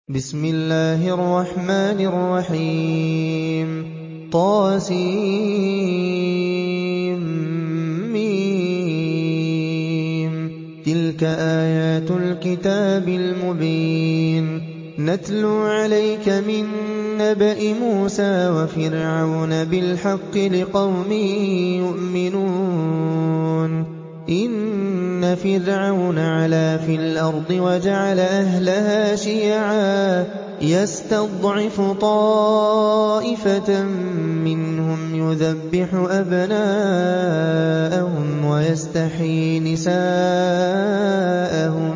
بسم الله الرحمن الرحيم تلك آيات الكتاب المبين نتلو عليك من نبأ موسى وفرعون بالحق لقوم يؤمنون إن فرعون علا في الأرض وجعل أهلها شيعا يستضعف طائفة منهم يذبح أبناءهم ويستحيي نساءهم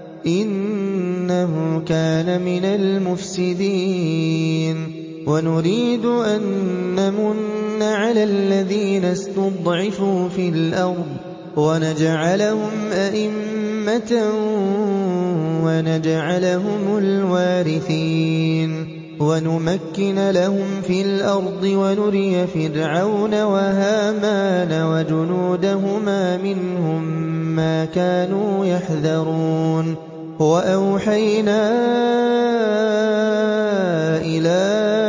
إنه كان من المفسدين ونريد أن نمن على الذين استضعفوا في الأرض ونجعلهم أئمة ونجعلهم الوارثين ونمكن لهم في الأرض ونري فرعون وهامان وجنودهما منهم ما كانوا يحذرون وأوحينا إلى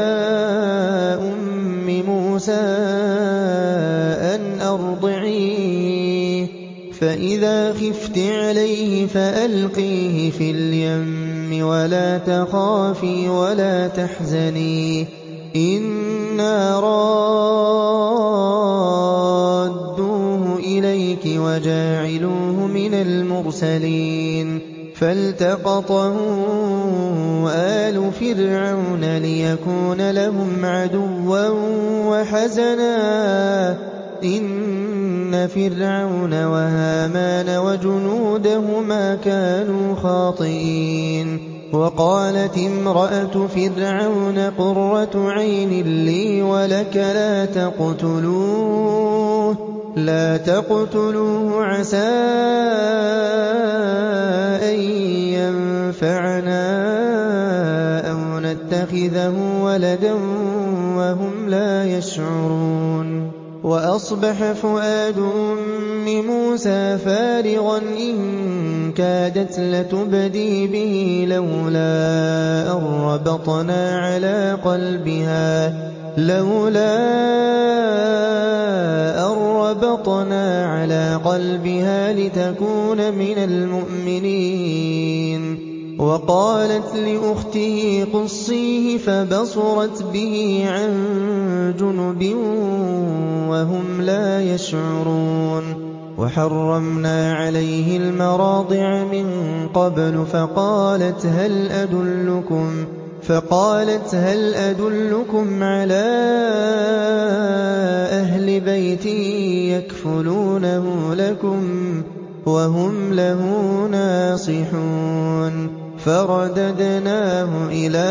أم موسى أن أرضعيه فإذا خفت عليه فألقيه في اليم ولا تخافي ولا تحزني إنا رادوه إليك وجاعلوه من المرسلين فالتقطه آل فرعون ليكون لهم عدوا وحزنا إن فرعون وهامان وجنودهما كانوا خاطئين وقالت امرأة فرعون قرة عين لي ولك لا تقتلوه عسى أن ينفعنا أو نتخذه ولدا وهم لا يشعرون وأصبح فؤاد أم موسى فارغا إن كادت لتبدي به لولا أن ربطنا على قلبها لتكون من المؤمنين وقالت لأخته قصيه فبصرت به عن جنب وهم لا يشعرون وحرمنا عليه المراضع من قبل فقالت هل أدلكم على أهل بيت يكفلونه لكم وهم له ناصحون فرددناه إلى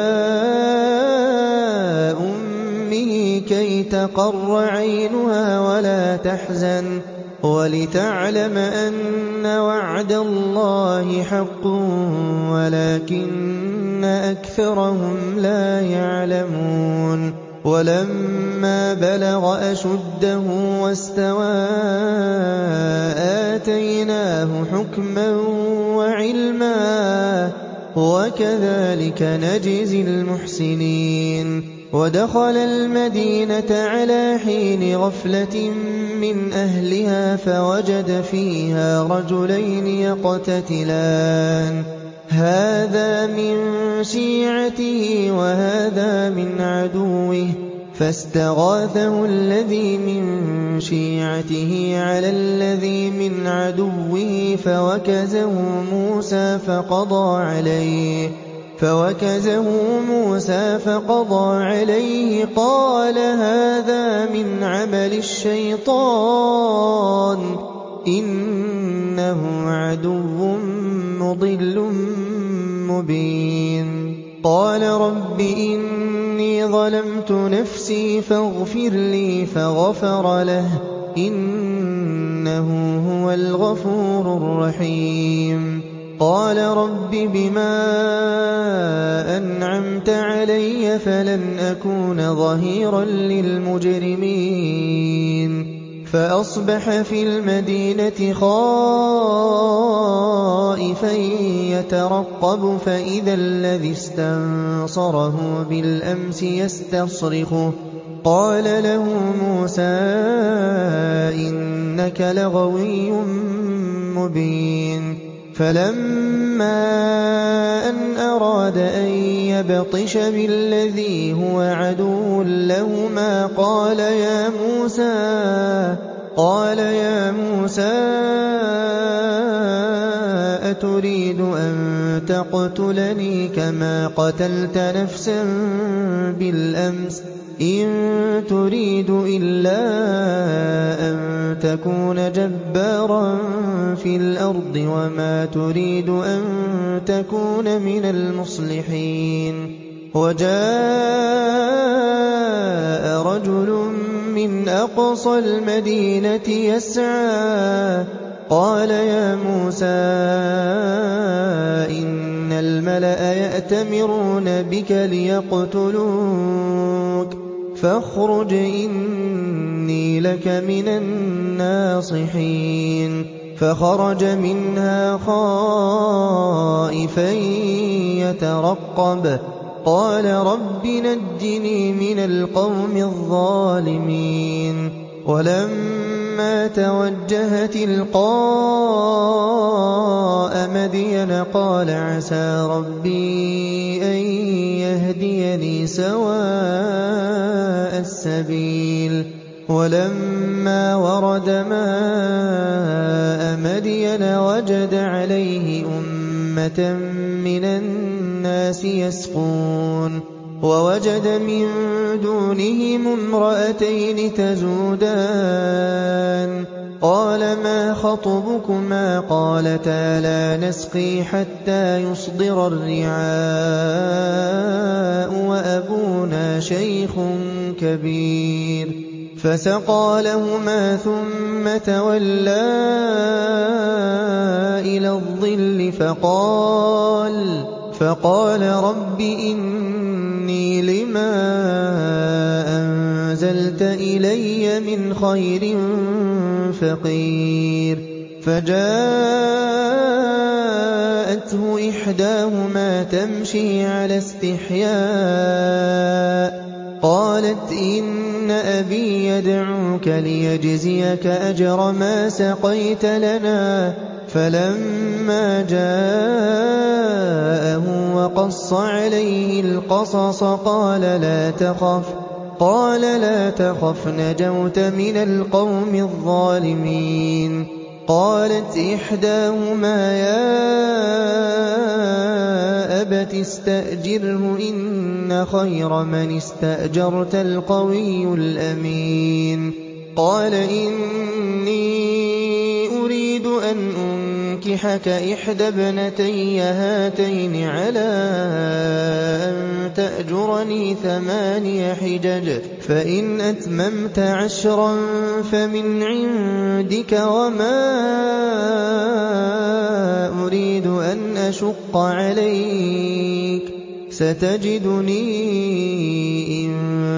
أمه كي تقر عينها ولا تحزن ولتعلم أن وعد الله حق ولكن أكثرهم لا يعلمون ولما بلغ أشده واستوى آتيناه حكما وعلما وكذلك نجزي المحسنين ودخل المدينة على حين غفلة من أهلها فوجد فيها رجلين يقتتلان هذا من شيعته وهذا من عدوه فاستغاثه الذي من شيعته على الذي من عدوه فوكزه موسى فقضى عليه قال هذا من عمل الشيطان إنه عدو مضل مبين قال رب إني ظلمت نفسي فاغفر لي فغفر له إنه هو الغفور الرحيم قال رب بما أنعمت علي فلن أكون ظهيرا للمجرمين فأصبح في المدينة خائفا يترقب فإذا الذي استنصره بالأمس يستصرخه قال له موسى إنك لغوي مبين فلما أن أراد أن يبطش بالذي هو عدو لهما قال يا موسى أتريد أن تقتلني كما قتلت نفسا بالأمس إن تريد إلا أن تكون جبارا في الأرض وما تريد أن تكون من المصلحين وجاء رجل من أقصى المدينة يسعى قال يا موسى إن الملأ يأتمرون بك ليقتلوك فاخرج إني لك من الناصحين فخرج منها خائفا يترقب قال رب نجني من القوم الظالمين ولما توجه تلقاء مدين قال عسى ربي أن يهديني سواء السبيل ولما ورد ماء مدين وجد عليه أمة من الناس يسقون ووجد من دونهم امرأتين تذودان قال ما خطبكما قالتا لا نسقي حتى يصدر الرعاء وأبونا شيخ كبير فسقى لهما ثم تولى إلى الظل فقال رب إني لما أنزلت إلي من خير فقير فجاءته إحداهما تمشي على استحياء قالت إن أبي يدعوك ليجزيك أجر ما سقيت لنا فلما جاءه وقص عليه القصص قال لا تخف نجوت من القوم الظالمين قالت إحداهما يا أبت استأجره إن خير من استأجرت القوي الأمين قال إني أريد أن أنكحك إحدى ابنتي هاتين على أن تأجرني 8 حجج فإن أتممت 10 فمن عندك وما أريد أن أشق عليك ستجدني إن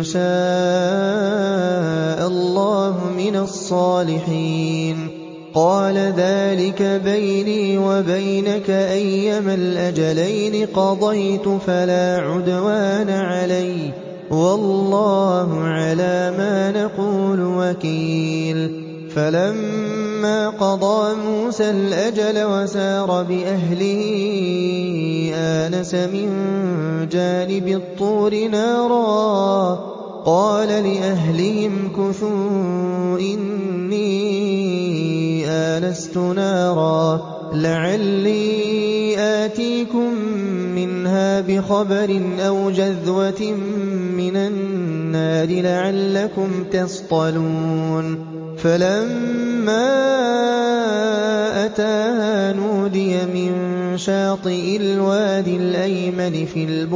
شاء الله من الصالحين قال ذلك بيني وبينك أيما الأجلين قضيت فلا عدوان علي والله على ما نقول وكيل فلما قضى موسى الأجل وسار بأهله آنس من جانب الطور نارا قال لأهلهم كثوا إني آنست نارا لعلي آتيكم منها بخبر أو جذوة من النار لعلكم تصطلون فلما أتاها نودي من شاطئ الوادي الأيمن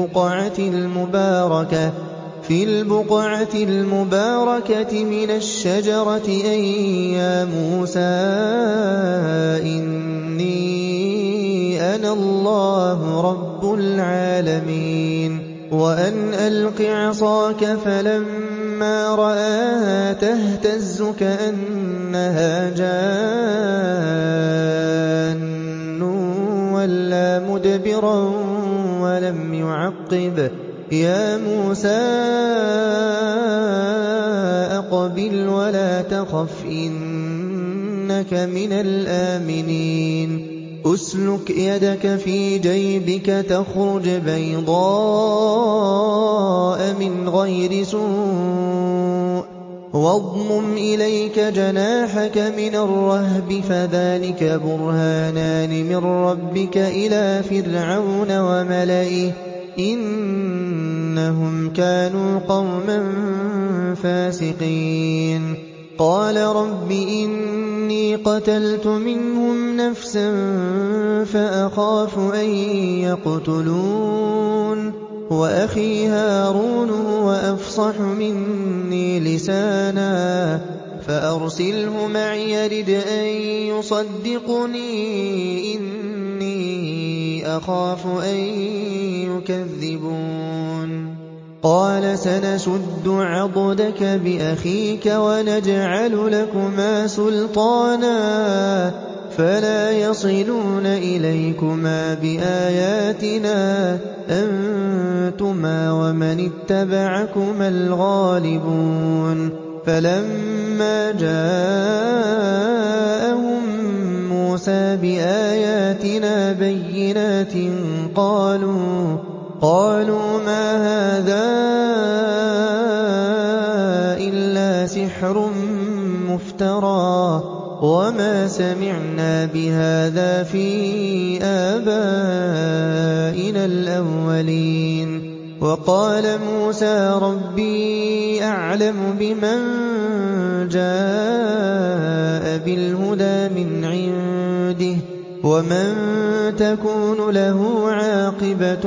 في البقعة المباركة من الشجرة أن يا موسى إني أنا الله رب العالمين وأن ألق عصاك فلما فَلَمَّا رَآهَا تَهْتَزُّ كَأَنَّهَا جَانٌّ وَلَّىٰ مُدْبِرًا وَلَمْ يُعَقِّبْ يَا مُوسَىٰ أَقْبِلْ وَلَا تَخَفْ إِنَّكَ مِنَ الْآمِنِينَ أُسْلُكْ يَدَكَ فِي جَيْبِكَ تَخْرُجْ بَيْضَاءَ مِنْ غَيْرِ سُوءٍ وَاضْمُمْ إِلَيْكَ جَنَاحَكَ مِنَ الرَّهْبِ فَذَٰلِكَ بُرْهَانَانِ مِن رَّبِّكَ إِلَىٰ فِرْعَوْنَ وَمَلَئِهِ إِنَّهُمْ كَانُوا قَوْمًا فَاسِقِينَ قَالَ رَبِّ إِنِّي قَتَلْتُ مِنْهُمْ نَفْسًا فَأَخَافُ أَن يَقْتُلُونِ وَأَخِي هَارُونُ هُوَ أَفْصَحُ مِنِّي لِسَانًا فَأَرْسِلْهُ مَعِيَ رِدْ أَن يُصَدِّقُنِي إِنِّي أَخَافُ أَن يُكَذِّبُونِ قَالَ سَنَشُدُّ عَضُدَكَ بِأَخِيكَ وَنَجْعَلُ لَكُمَا سُلْطَانًا فَلَا يَصِلُونَ إِلَيْكُمَا بِآيَاتِنَا أَنتُمَا وَمَنِ اتَّبَعَكُمَا الْغَالِبُونَ فَلَمَّا جَاءَهُم مُّوسَىٰ بِآيَاتِنَا بَيِّنَاتٍ قَالُوا مَا هَٰذَا إِلَّا سِحْرٌ مُّفْتَرًى وَمَا سَمِعْنَا بِهَٰذَا فِي آبَائِنَا الْأَوَّلِينَ وَقَالَ مُوسَىٰ رَبِّي أَعْلَمُ بِمَن جَاءَ بِالْهُدَىٰ مِنْ عِندِهِ وَمَن تَكُونُ لَهُ عَاقِبَةُ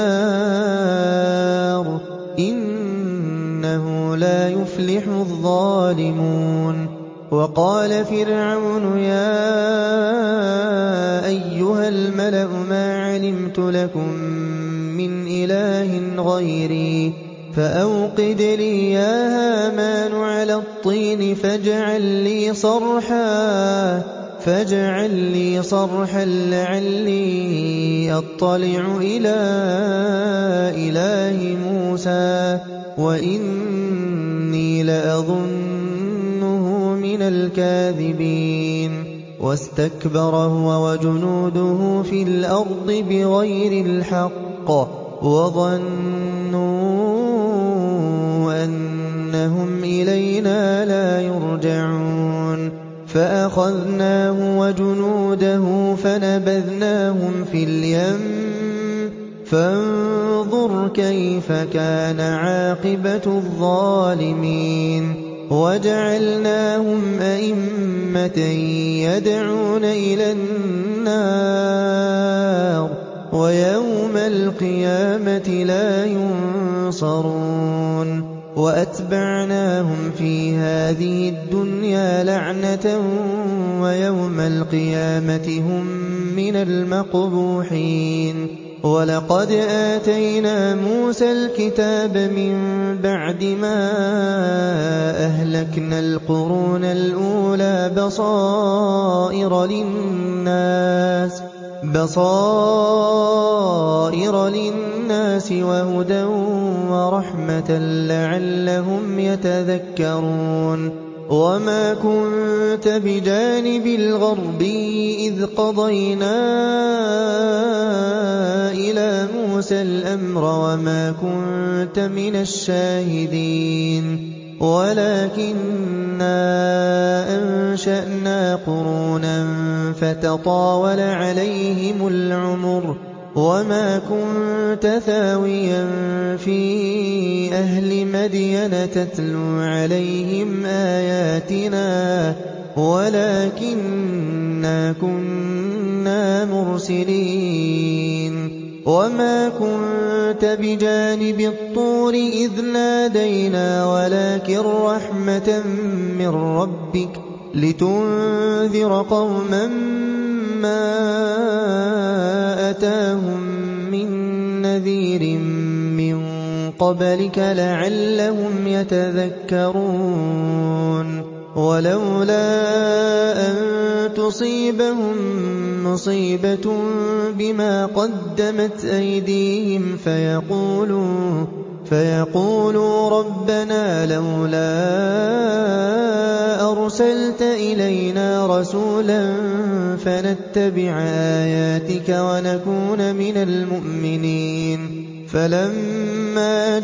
الدَّارِ ۖ إِنَّهُ لَا يُفْلِحُ الظَّالِمُونَ وَقَالَ فِرْعَوْنُ يَا أَيُّهَا الْمَلَأُ مَا عَلِمْتُ لَكُم مِّنْ إِلَٰهٍ غَيْرِي فَأَوْقِدْ لِي يَا هَامَانُ عَلَى الطِّينِ فاجعل لي صرحا لعلي أطلع إلى إله موسى وإني لأظنه من الكاذبين واستكبر هو وجنوده في الأرض بغير الحق وظنوا أنهم إلينا لا يرجعون فأخذناه وجنوده فنبذناهم في اليم فانظر كيف كان عاقبة الظالمين وجعلناهم أئمة يدعون إلى النار ويوم القيامة لا ينصرون وأتبعناهم في هذه الدنيا لعنة ويوم القيامة هم من المقبوحين ولقد آتينا موسى الكتاب من بعد ما أهلكنا القرون الأولى بصائر للناس وهدى ورحمة لعلهم يتذكرون وما كنت بجانب الغربي إذ قضينا إلى موسى الأمر وما كنت من الشاهدين ولكننا أنشأنا قرونا فتطاول عليهم العمر وما كنت ثاويا في أهل مدين تتلو عليهم آياتنا ولكننا كنا مرسلين وما كنت بجانب الطور إذ نادينا ولكن رحمة من ربك لتنذر قوما ما أتاهم من نذير من قَبْلِكَ لَعَلَّهُمْ يَتَذَكَّرُونَ وَلَوْلَا أَن تُصِيبَهُم مُّصِيبَةٌ بِمَا قَدَّمَتْ أَيْدِيهِمْ فَيَقُولُوا رَبَّنَا لَوْلَا أَرْسَلْتَ إِلَيْنَا رَسُولًا فَنَتَّبِعَ آيَاتِكَ وَنَكُونَ مِنَ الْمُؤْمِنِينَ فَلَمَّا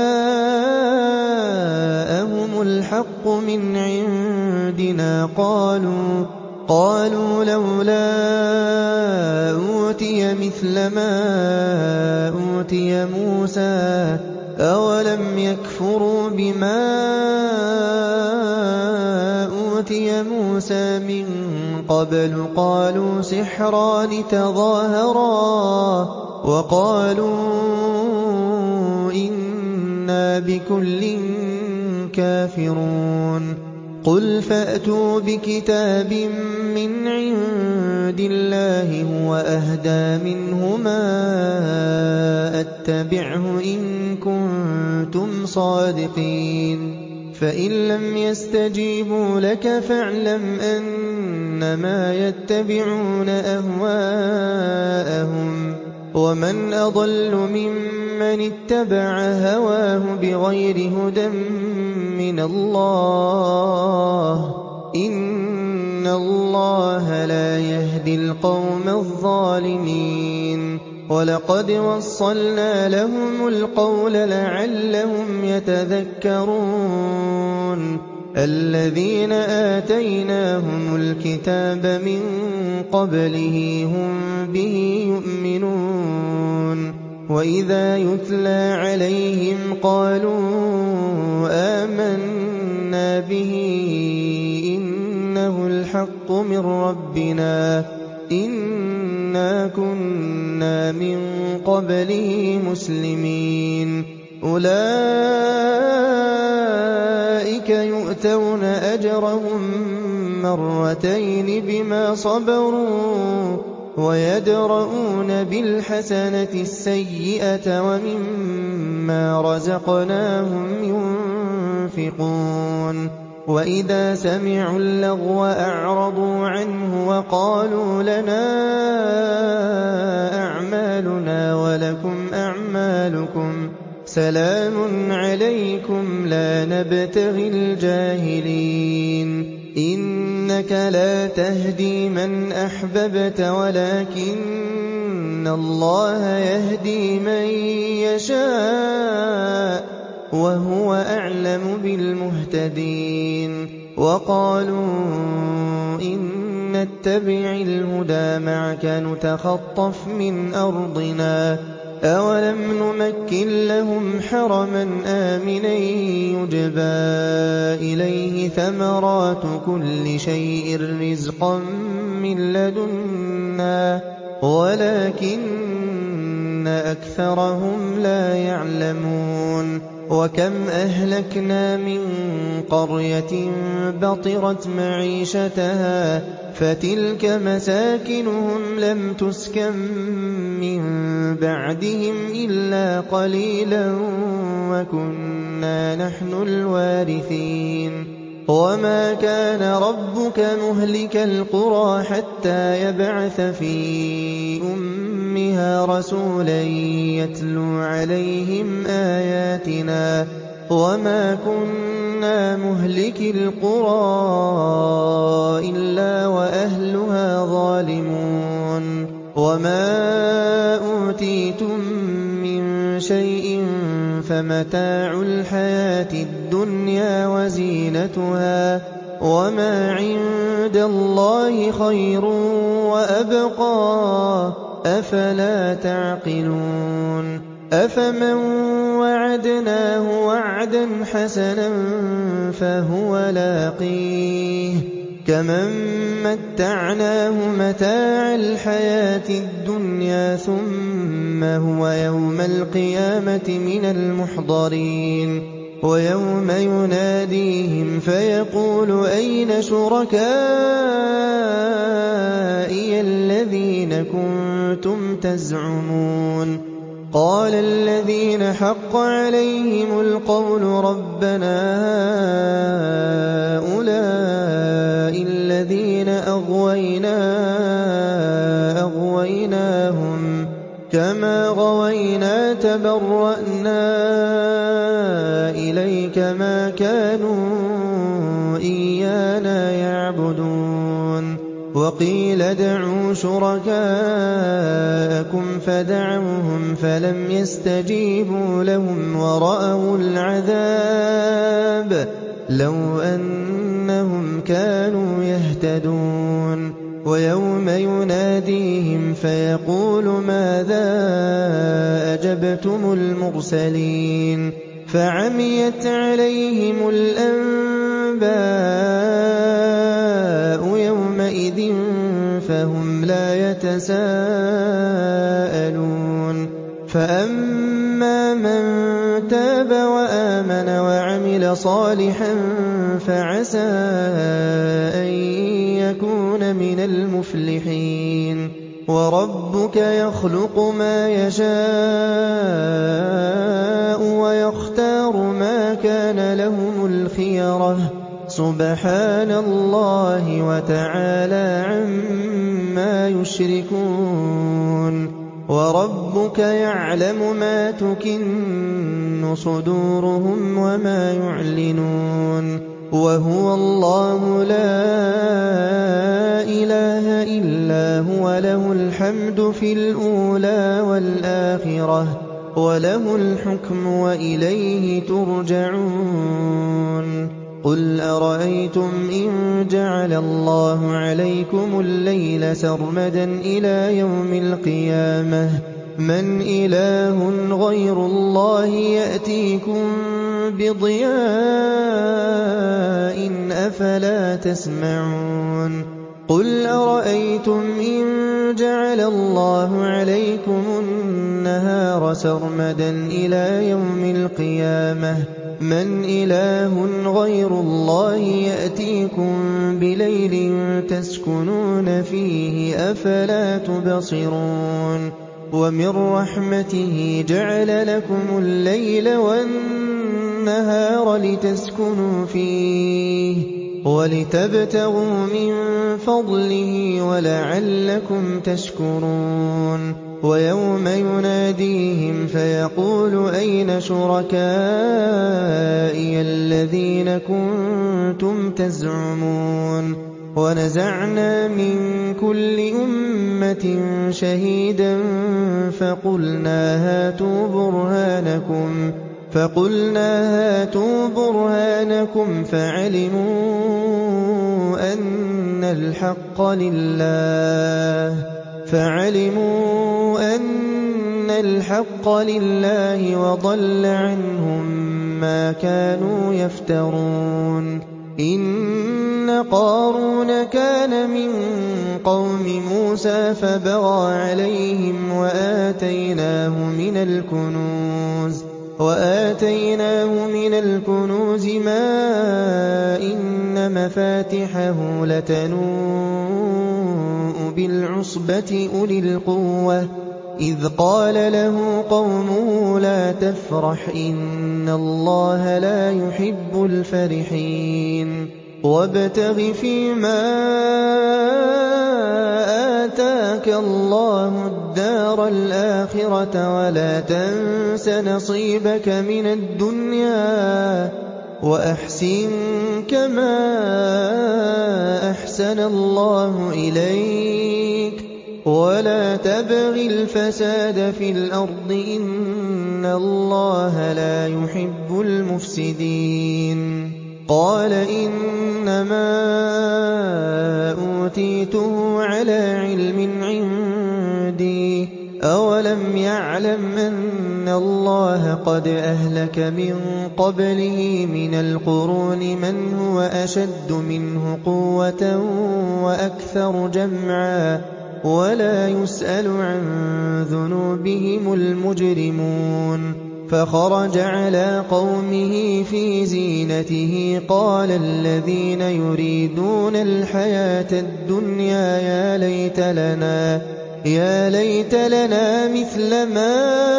جَاءَهُمُ الْحَقُّ مِنْ عِندِنَا قَالُوا لَوْلَا أُوتِيَ مِثْلَ مَا أُوتِيَ مُوسَىٰ أَوَلَمْ يَكْفُرُوا بِمَا أُوتِيَ مُوسَىٰ مِن قَبْلُ قَالُوا سِحْرَانِ تَظَاهَرَا وَقَالُوا إِنَّا بِكُلٍّ كَافِرُونَ قُلْ فَأْتُوا بِكِتَابٍ مِّنْ عِندِ اللَّهِ هُوَ أَهْدَىٰ مِنْهُمَا أَتَّبِعْهُ إِن كُنتُمْ صَادِقِينَ فَإِن لَّمْ يَسْتَجِيبُوا لَكَ فَاعْلَمْ أَنَّمَا يَتَّبِعُونَ أَهْوَاءَهُمْ وَمَنْ أَضَلُّ مِمَّنِ اتَّبَعَ هَوَاهُ بِغَيْرِ هُدًى مِّنَ اللَّهِ ۚ إِنَّ اللَّهَ لَا يَهْدِي الْقَوْمَ الظَّالِمِينَ وَلَقَدْ وَصَّلْنَا لَهُمُ الْقَوْلَ لَعَلَّهُمْ يَتَذَكَّرُونَ الَّذِينَ آتَيْنَاهُمُ الْكِتَابَ مِن قَبْلِهِ هُم بِهِ يُؤْمِنُونَ وَإِذَا يُتْلَىٰ عَلَيْهِمْ قَالُوا آمَنَّا بِهِ إِنَّهُ الْحَقُّ مِن رَّبِّنَا إِنَّا كُنَّا مِن قَبْلِهِ مُسْلِمِينَ أُولَٰئِكَ يُؤْتَوْنَ أَجْرَهُم مَّرَّتَيْنِ بِمَا صَبَرُوا وَيَدْرَءُونَ بِالْحَسَنَةِ السَّيِّئَةَ وَمِمَّا رَزَقْنَاهُمْ يُنفِقُونَ وَإِذَا سَمِعُوا اللَّغْوَ أَعْرَضُوا عَنْهُ وَقَالُوا لَنَا أَعْمَالُنَا وَلَكُمْ أَعْمَالُكُمْ سَلَامٌ عَلَيْكُمْ لَا نَبْتَغِي الْجَاهِلِينَ إِنَّكَ لَا تَهْدِي مَنْ أَحْبَبْتَ وَلَٰكِنَّ اللَّهَ يَهْدِي مَن يَشَاءُ ۚ وَهُوَ أَعْلَمُ بِالْمُهْتَدِينَ وَقَالُوا إِن نَّتَّبِعِ الْهُدَىٰ مَعَكَ نُتَخَطَّفْ مِنْ أَرْضِنَا أَوَلَمْ نُمَكِّن لَّهُمْ حَرَمًا آمِنًا يُجْبَىٰ إِلَيْهِ ثَمَرَاتُ كُلِّ شَيْءٍ رِّزْقًا مِّن لَّدُنَّا وَلَٰكِنَّ أَكْثَرَهُمْ لَا يَعْلَمُونَ وَكَمْ أَهْلَكْنَا مِن قَرْيَةٍ بَطِرَتْ مَعِيشَتَهَا فَتِلْكَ مَسَاكِنُهُمْ لَمْ تُسْكَن مِّن بَعْدِهِمْ إِلَّا قَلِيلًا وَكُنَّا نَحْنُ الْوَارِثِينَ وَمَا كَانَ رَبُّكَ مُهْلِكَ الْقُرَىٰ حَتَّىٰ يَبْعَثَ فِي أُمِّهَا رَسُولًا يَتْلُو عَلَيْهِمْ آيَاتِنَا ۚ وَمَا كُنَّا مُهْلِكِي الْقُرَىٰ إِلَّا وَأَهْلُهَا ظَالِمُونَ وَمَا أُوتِيتُم مِّن شَيْءٍ فَمَتَاعُ الْحَيَاةِ الدُّنْيَا وَزِينَتُهَا ۚ وَمَا عِندَ اللَّهِ خَيْرٌ وَأَبْقَىٰ ۚ أَفَلَا تَعْقِلُونَ أَفَمَن وَعَدْنَاهُ وَعْدًا حَسَنًا فَهُوَ لَاقِيهِ كَمَن مَّتَّعْنَاهُ مَتَاعَ الْحَيَاةِ الدُّنْيَا ثُمَّ هُوَ يَوْمَ الْقِيَامَةِ مِنَ الْمُحْضَرِينَ وَيَوْمَ يُنَادِيهِمْ فَيَقُولُ أَيْنَ شُرَكَائِيَ الَّذِينَ كُنتُمْ تَزْعُمُونَ قَالَ الَّذِينَ حَقَّ عَلَيْهِمُ الْقَوْلُ رَبَّنَا هَٰؤُلَاءِ الَّذِينَ أَغْوَيْنَاهُمْ كَمَا غَوَيْنَا تَبَرَّأْنَا إِلَيْكَ مَا كَانُوا إِيَّانَا يَعْبُدُونَ وَقِيلَ ادْعُوا شُرَكَاءَكُمْ فَدَعَوْهُمْ فَلَمْ يَسْتَجِيبُوا لَهُمْ وَرَأَوُا الْعَذَابَ لَوْ أَنَّهُمْ كَانُوا يَهْتَدُونَ وَيَوْمَ يُنَادِيهِمْ فَيَقُولُ مَاذَا أَجَبْتُمُ الْمُرْسَلِينَ فَعَمِيَتْ عَلَيْهِمُ الْأَنبَاءُ يَوْمَئِذٍ فَهُمْ لَا يَتَسَاءَلُونَ فَأَمَّا مَن تَابَ وَآمَنَ وَعَمِلَ صَالِحًا فَعَسَىٰ أَن يَكُونَ مِنَ الْمُفْلِحِينَ وَرَبُّكَ يَخْلُقُ مَا يَشَاءُ وَيَخْتَارُ مَا كَانَ لَهُمُ الْخِيَرَةُ سُبْحَانَ اللَّهِ وَتَعَالَىٰ عَمَّا يُشْرِكُونَ وَرَبُّكَ يَعْلَمُ مَا تُكِنُّ صُدُورُهُمْ وَمَا يُعْلِنُونَ وَهُوَ اللَّهُ لَا إِلَٰهَ إِلَّا هُوَ لَهُ الْحَمْدُ فِي الْأُولَىٰ وَالْآخِرَةِ وَلَهُ الْحُكْمُ وَإِلَيْهِ تُرْجَعُونَ قُلْ أَرَأَيْتُمْ إِن جَعَلَ اللَّهُ عَلَيْكُمُ اللَّيْلَ سَرْمَدًا إِلَىٰ يَوْمِ الْقِيَامَةِ مَنْ إِلَٰهٌ غَيْرُ اللَّهِ يَأْتِيكُم بِضِيَاءٍ أَفَلَا تَسْمَعُونَ قُلْ أَرَأَيْتُمْ إِن جَعَلَ اللَّهُ عَلَيْكُمُ النَّهَارَ سَرْمَدًا إِلَىٰ يَوْمِ الْقِيَامَةِ مَنْ إِلَٰهٌ غَيْرُ اللَّهِ يَأْتِيكُم بِلَيْلٍ تَسْكُنُونَ فِيهِ ۖ أَفَلَا تُبْصِرُونَ وَمِن رَّحْمَتِهِ جَعَلَ لَكُمُ اللَّيْلَ وَالنَّهَارَ لِتَسْكُنُوا فِيهِ وَلِتَبْتَغُوا مِن فَضْلِهِ وَلَعَلَّكُمْ تَشْكُرُونَ وَيَوْمَ يُنَادِيهِمْ فَيَقُولُ أَيْنَ شُرَكَائِيَ الَّذِينَ كُنتُمْ تَزْعُمُونَ وَنَزَعْنَا مِن كُلِّ أُمَّةٍ شَهِيدًا فَقُلْنَا هَاتُوا بُرْهَانَكُمْ فَعَلِمُوا أَنَّ الْحَقَّ لِلَّهِ وَضَلَّ عَنْهُم مَّا كَانُوا يَفْتَرُونَ إِنَّ قَارُونَ كَانَ مِن قَوْمِ مُوسَىٰ فَبَغَىٰ عَلَيْهِمْ وَآتَيْنَاهُ مِنَ الْكُنُوزِ مَا إِنَّ مَفَاتِحَهُ لَتَنُوءُ بِالْعُصْبَةِ أُولِي الْقُوَّةِ إِذْ قَالَ لَهُ قَوْمُهُ لَا تَفْرَحْ إِنَّ اللَّهَ لَا يُحِبُّ الْفَرِحِينَ وَابْتَغِ فِيمَا آتَاكَ اللَّهُ الدَّارَ الْآخِرَةَ وَلَا تَنسَ نَصِيبَكَ مِنَ الدُّنْيَا وَأَحْسِن كَمَا أَحْسَنَ اللَّهُ إِلَيْكَ وَلَا تَبْغِ الْفَسَادَ فِي الْأَرْضِ ۖ إِنَّ اللَّهَ لَا يُحِبُّ الْمُفْسِدِينَ قَالَ إِنَّمَا أُوتِيتُهُ عَلَىٰ عِلْمٍ عِندِي ۚ أَوَلَمْ يَعْلَمْ أَنَّ اللَّهَ قَدْ أَهْلَكَ مِن قَبْلِهِ مِنَ الْقُرُونِ مَنْ هُوَ أَشَدُّ مِنْهُ قُوَّةً وَأَكْثَرُ جَمْعًا وَلَا يُسْأَلُ عَن ذُنُوبِهِمُ الْمُجْرِمُونَ فَخَرَجَ عَلَىٰ قَوْمِهِ فِي زِينَتِهِ قَالَ الَّذِينَ يُرِيدُونَ الْحَيَاةَ الدُّنْيَا يَا لَيْتَ لَنَا مِثْلَ مَا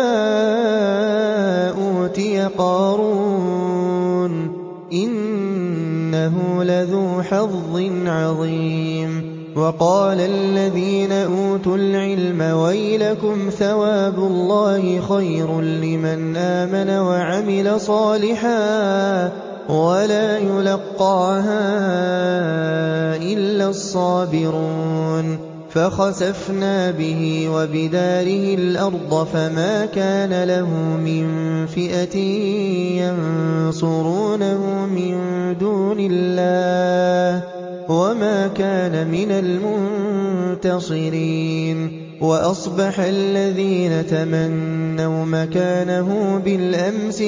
أُوتِيَ قَارُونُ إِنَّهُ لَذُو حَظٍّ عَظِيمٍ وَقَالَ الَّذِينَ أُوتُوا الْعِلْمَ وَيْلَكُمْ ثَوَابُ اللَّهِ خَيْرٌ لِّمَنْ آمَنَ وَعَمِلَ صَالِحًا وَلَا يُلَقَّاهَا إِلَّا الصَّابِرُونَ فَخَسَفْنَا بِهِ وَبِدَارِهِ الْأَرْضَ فَمَا كَانَ لَهُ مِن فِئَةٍ يَنصُرُونَهُ مِن دُونِ اللَّهِ وَمَا كَانَ مِنَ الْمُنتَصِرِينَ وَأَصْبَحَ الَّذِينَ تَمَنَّوْا مَكَانَهُ بِالْأَمْسِ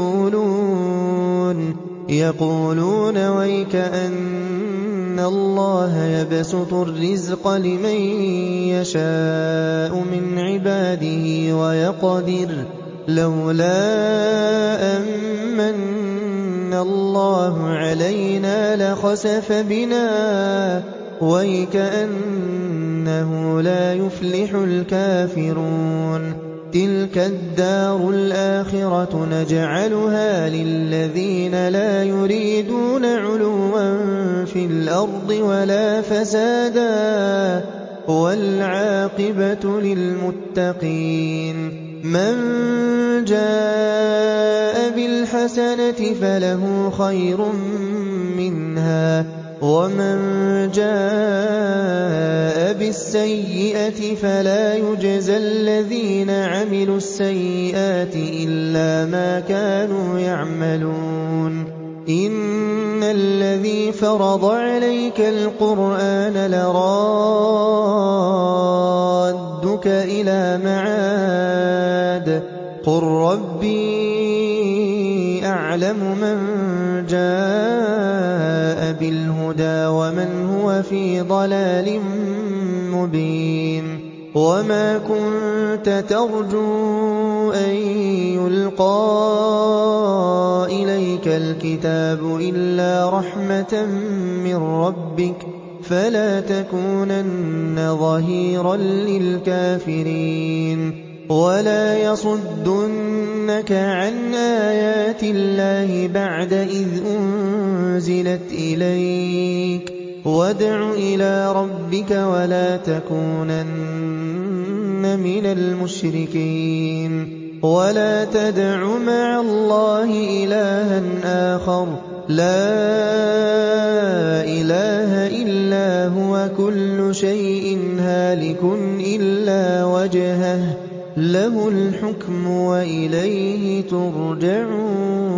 يَقُولُونَ وَيْكَأَنَّ اللَّهَ يَبْسُطُ الرِّزْقَ لِمَن يَشَاءُ مِنْ عِبَادِهِ وَيَقْدِرُ لَوْلَا أَن مَّنَّ اللَّهُ عَلَيْنَا لَخَسَفَ بِنَا وَيْكَأَنَّهُ لَا يُفْلِحُ الْكَافِرُونَ تِلْكَ الدَّارُ الْآخِرَةُ نَجْعَلُهَا لِلَّذِينَ لَا يُرِيدُونَ عُلُوًّا فِي الْأَرْضِ وَلَا فَسَادًا وَالْعَاقِبَةُ لِلْمُتَّقِينَ مَن جَاءَ بِالْحَسَنَةِ فَلَهُ خَيْرٌ مِّنْهَا وَمَن جَاءَ بِالسَّيِّئَةِ فَلَا يُجْزَى الَّذِينَ عَمِلُوا السَّيِّئَاتِ إِلَّا مَا كَانُوا يَعْمَلُونَ إِنَّ الَّذِي فَرَضَ عَلَيْكَ الْقُرْآنَ لَرَادُّكَ إِلَىٰ مَعَادٍ قُل رَّبِّي أَعْلَمُ مَن جَاءَ بِالْهُدَىٰ وَمَنْ هُوَ فِي ضَلَالٍ مُّبِينٍ وَمَا كُنتَ تَرْجُو أَن يُلْقَىٰ إِلَيْكَ الْكِتَابُ إِلَّا رَحْمَةً مِّن رَّبِّكَ فَلَا تَكُونَنَّ ظَهِيرًا لِّلْكَافِرِينَ وَلَا يَصُدُّنَّكَ عَنْ آيَاتِ اللَّهِ بَعْدَ إِذْ أُنزِلَتْ إِلَيْكَ وَادْعُ إِلَىٰ رَبِّكَ وَلَا تَكُونَنَّ مِنَ المشركين وَلَا تَدْعُ مَعَ اللَّهِ إِلَٰهًا آخَرَ لَا إِلَٰهَ إِلَّا هُوَ كُلُّ شَيْءٍ هَالِكٌ إِلَّا وَجْهَهُ لَهُ الْحُكْمُ وَإِلَيْهِ تُرْجَعُونَ